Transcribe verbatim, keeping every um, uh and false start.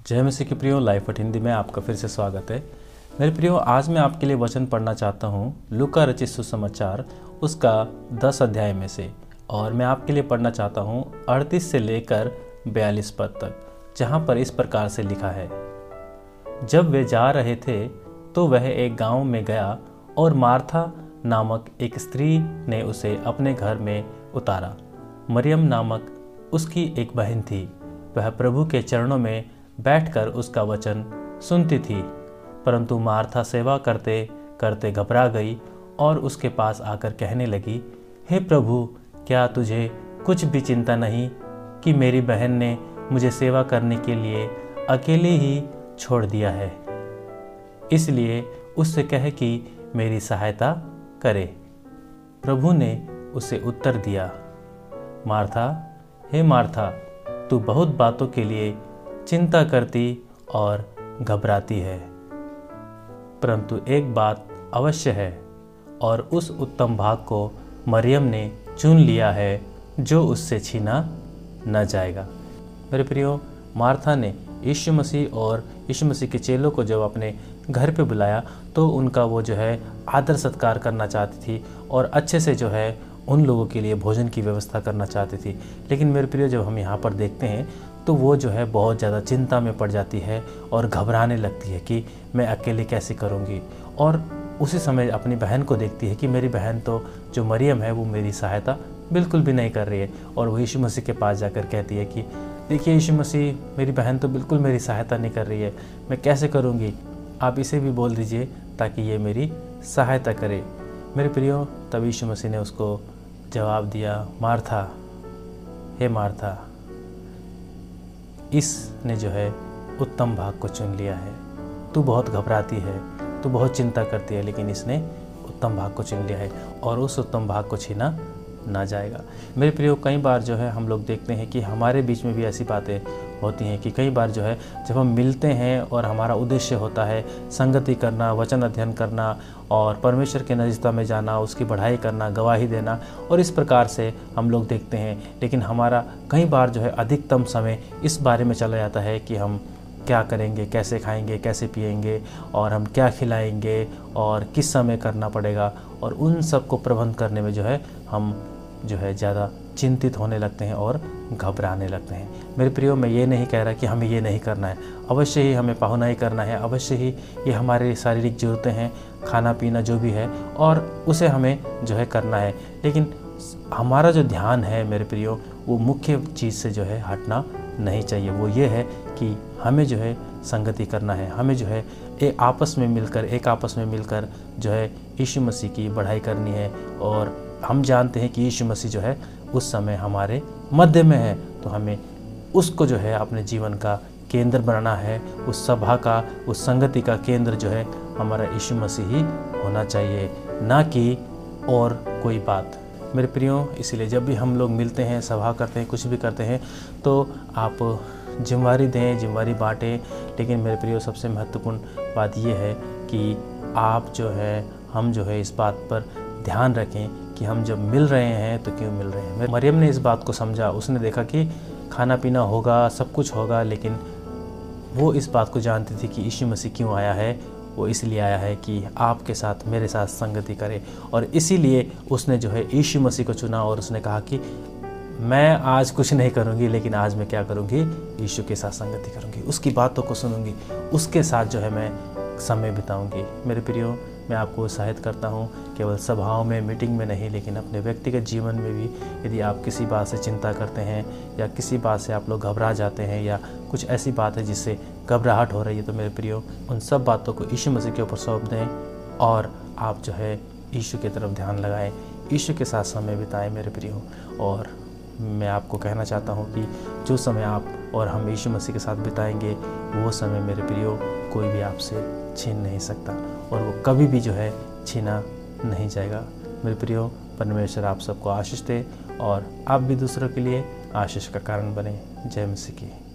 जय मसीह के प्रियो, लाइफ एट हिंदी में आपका फिर से स्वागत है। मेरे प्रियो, आज मैं आपके लिए वचन पढ़ना चाहता हूँ लूका रचित सुसमाचार उसका दस अध्याय में से, और मैं आपके लिए पढ़ना चाहता हूँ अड़तीस से लेकर बयालीस पद तक, जहाँ पर इस प्रकार से लिखा है। जब वे जा रहे थे तो वह एक गांव में गया और मार्था नामक एक स्त्री ने उसे अपने घर में उतारा। मरियम नामक उसकी एक बहन थी, वह प्रभु के चरणों में बैठकर उसका वचन सुनती थी। परंतु मार्था सेवा करते करते घबरा गई और उसके पास आकर कहने लगी, हे प्रभु, क्या तुझे कुछ भी चिंता नहीं कि मेरी बहन ने मुझे सेवा करने के लिए अकेले ही छोड़ दिया है? इसलिए उससे कह कि मेरी सहायता करे। प्रभु ने उसे उत्तर दिया, मार्था, हे मार्था, तू बहुत बातों के लिए चिंता करती और घबराती है, परंतु एक बात अवश्य है, और उस उत्तम भाग को मरियम ने चुन लिया है जो उससे छीना न जाएगा। मेरे प्रियो, मार्था ने यीशु मसीह और यीशु मसीह के चेलों को जब अपने घर पे बुलाया तो उनका वो जो है आदर सत्कार करना चाहती थी और अच्छे से जो है उन लोगों के लिए भोजन की व्यवस्था करना चाहती थी। लेकिन मेरे प्रियो, जब हम यहाँ पर देखते हैं तो वो जो है बहुत ज़्यादा चिंता में पड़ जाती है और घबराने लगती है कि मैं अकेले कैसे करूँगी, और उसी समय अपनी बहन को देखती है कि मेरी बहन तो जो मरियम है वो मेरी सहायता बिल्कुल भी नहीं कर रही है। और वो यीशु मसीह के पास जाकर कहती है कि देखिए यीशु मसीह, मेरी बहन तो बिल्कुल मेरी सहायता नहीं कर रही है, मैं कैसे करूँगी? आप इसे भी बोल दीजिए ताकि ये मेरी सहायता करे। मेरे प्रियो, तब यीशु मसीह ने उसको जवाब दिया, मार्था, हे मार्था, इसने जो है उत्तम भाग को चुन लिया है। तू बहुत घबराती है, तू बहुत चिंता करती है, लेकिन इसने उत्तम भाग को चुन लिया है और उस उत्तम भाग को छीना ना जाएगा। मेरे प्रियो, कई बार जो है हम लोग देखते हैं कि हमारे बीच में भी ऐसी बातें होती हैं कि कई बार जो है जब हम मिलते हैं और हमारा उद्देश्य होता है संगति करना, वचन अध्ययन करना और परमेश्वर के नज़दीक में जाना, उसकी बढ़ाई करना, गवाही देना, और इस प्रकार से हम लोग देखते हैं, लेकिन हमारा कई बार जो है अधिकतम समय इस बारे में चला जाता है कि हम क्या करेंगे, कैसे खाएंगे, कैसे पिएंगे, और हम क्या खिलाएंगे और किस समय करना पड़ेगा, और उन सब को प्रबंध करने में जो है हम जो है ज़्यादा चिंतित होने लगते हैं और घबराने लगते हैं। मेरे प्रियो, मैं ये नहीं कह रहा कि हमें ये नहीं करना है, अवश्य ही हमें पाहुनाई करना है, अवश्य ही ये हमारे शारीरिक ज़रूरतें हैं, खाना पीना जो भी है, और उसे हमें जो है करना है। लेकिन हमारा जो ध्यान है मेरे प्रियो, वो मुख्य चीज़ से जो है हटना नहीं चाहिए। वो ये है कि हमें जो है संगति करना है, हमें जो है एक आपस में मिलकर एक आपस में मिलकर जो है यीशु मसीह की बढ़ाई करनी है। और हम जानते हैं कि यीशु मसीह जो है उस समय हमारे मध्य में है, तो हमें उसको जो है अपने जीवन का केंद्र बनाना है। उस सभा का, उस संगति का केंद्र जो है हमारा यीशु मसीह ही होना चाहिए, ना कि और कोई बात। मेरे प्रियो, इसलिए जब भी हम लोग मिलते हैं, सभा करते हैं, कुछ भी करते हैं, तो आप जिम्मेवारी दें, जिम्मेवारी बांटें। लेकिन मेरे प्रियो, सबसे महत्वपूर्ण बात यह है कि आप जो है हम जो है इस बात पर ध्यान रखें कि हम जब मिल रहे हैं तो क्यों मिल रहे हैं। मरियम ने इस बात को समझा, उसने देखा कि खाना पीना होगा, सब कुछ होगा, लेकिन वो इस बात को जानती थी कि यीशु मसीह क्यों आया है। वो इसलिए आया है कि आपके साथ, मेरे साथ संगति करे, और इसीलिए उसने जो है यीशु मसीह को चुना और उसने कहा कि मैं आज कुछ नहीं करूँगी, लेकिन आज मैं क्या करूँगी? यीशु के साथ संगति करूँगी, उसकी बातों को सुनूँगी, उसके साथ जो है मैं समय बिताऊँगी। मेरे प्रियो, मैं आपको उत्साहित करता हूँ, केवल सभाओं में, मीटिंग में नहीं, लेकिन अपने व्यक्तिगत जीवन में भी यदि आप किसी बात से चिंता करते हैं या किसी बात से आप लोग घबरा जाते हैं या कुछ ऐसी बात है जिससे घबराहट हो रही है, तो मेरे प्रियो, उन सब बातों को यीशु मसीह के ऊपर सौंप दें और आप जो है यीशु की तरफ ध्यान लगाएं, यीशु के साथ समय बिताएं मेरे प्रियो। और मैं आपको कहना चाहता हूँ कि जो समय आप और हम यीशु मसीह के साथ बिताएंगे, वो समय मेरे प्रियो कोई भी आपसे छीन नहीं सकता, और वो कभी भी जो है छीना नहीं जाएगा। मेरे प्रियो, परमेश्वर आप सबको आशीष दे और आप भी दूसरों के लिए आशीष का कारण बने। जय मसीह की।